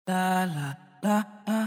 La la la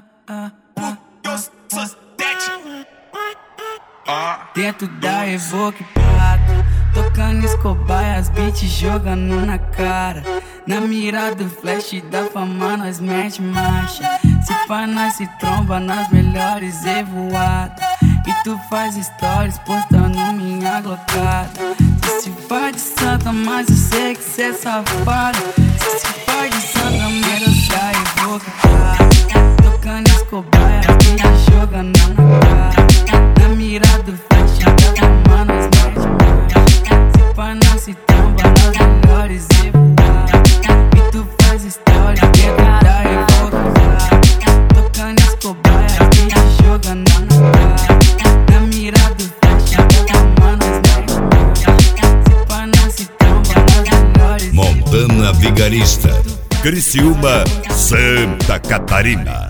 Dentro da Evoque Prata, tocando Escobar e as beats jogando na cara. Na mira do flash da fama nós mete marcha. Se pá nós se tromba nas melhores evoadas. E tu faz stories postando minha glocada. Se pá de santa, mas eu sei que cê é safado. Se pá de santa, mas eu saio Evoque Prata, tocando Escobar e as beats jogando na cara. Na mira do flash da fama nós mete marcha. Se pá nós se tromba nas melhores evoadas. E tu faz stories dentro da Evoque Prata, tocando Escobar e as beats jogando na cara. Na mira do flash da fama nós mete marcha. Se pá nós se tromba nas melhores Montana Vigarista, Criciúma, Santa Catarina.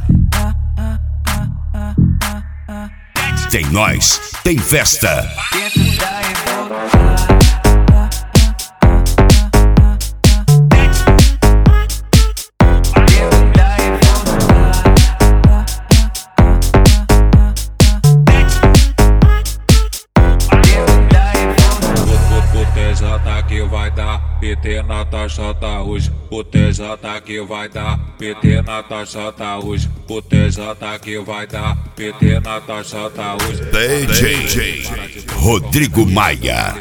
Tem nós, tem festa. dentro da Evoque Prata. Que vai dar PT na taxa tá hoje. O TJ que vai dar PT na taxa tá hoje. O TJ que vai dar PT na taxa tá hoje. DJ Rodrigo Maia.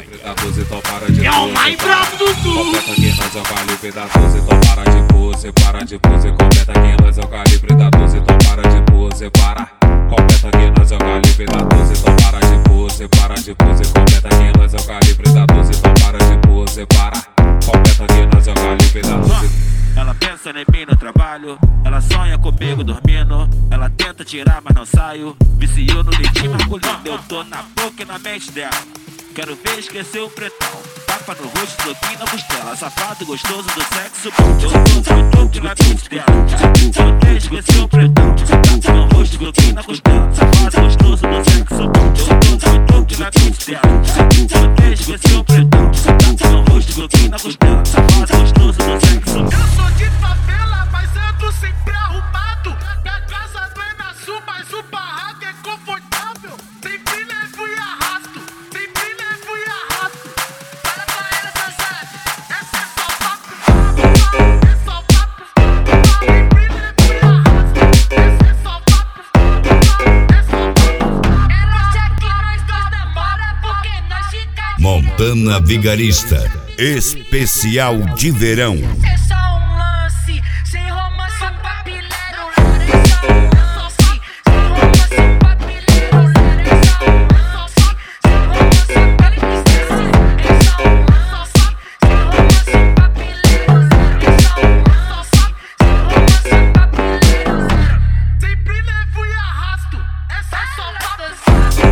É o mais brabo do sul. Completa que nós é o calibre da 12. Então para de pose, para de pose. Completa que nós é o calibre da 12. Então para de pose, para. Completa que nós é o calibre da 12. Então para de pose, para de pose. Completa que nós é o calibre da 12. Então para de pose, para. Completa que nós é o calibre da 12. Ela pensa em mim no trabalho, ela sonha comigo dormindo. Ela tenta tirar, mas não saio. Viciou no leitinho masculino, eu tô na boca e na mente dela. Quero ver esquecer o pretão. Tapa no rosto, soquinho na costela. Safado gostoso do sexo. Eu tô muito na mente dela. Quero ver esquecer o pretão. Tapa no rosto, soquinho na costela. Safado gostoso do sexo. Eu tô muito na mente dela. Quero ver esquecer o pretão. Tapa no rosto, soquinho na costela. Safado gostoso do sexo. Eu sou de favela, mas ando sempre arrumado. Minha casa não é na sul, mas o barraco é confortável. Sempre levo e arrasto, sempre levo e arrasto. Fala pra ela, dançar, essa é só papo, é só papo. Sempre levo e arrasto, essa é só papo, é só papo. Ela já que nós demora porque nós fica de Montana Vigarista, especial de verão. é só um lance, sem romance, papileiro. É só um lance, sem romance, papileiro. É só um lance, sem romance, papileiro. É só um lance, sem romance, papileiro. É só um lance, sem romance, papileiro. Sempre levo e arrasto, essa é só papo, é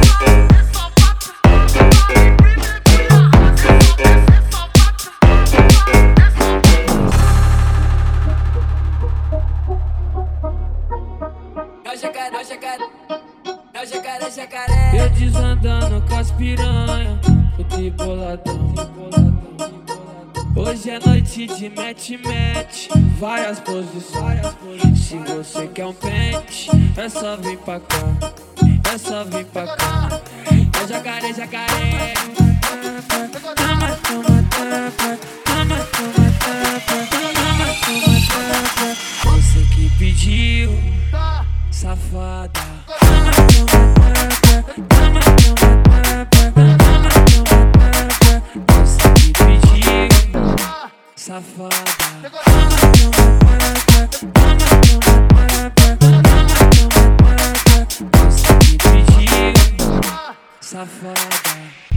só papo. Sempre levo e arrasto, essa é só papo. Eu desandando com as piranha, fui boladão. Hoje é noite de mete-mete, várias posições. Se você quer um pente, é só vir pra cá, é só vir pra cá. É jacaré, jacaré. Toma, toma, tapa, toma, toma, tapa, toma, toma, tapa. Você que pediu, safada. Toma, toma, tapa, toma, toma, tapa, toma, toma, tapa. Você que pediu, safada. Toma, toma, tapa, toma, toma, tapa, toma, toma, tapa. Você que pediu, safada.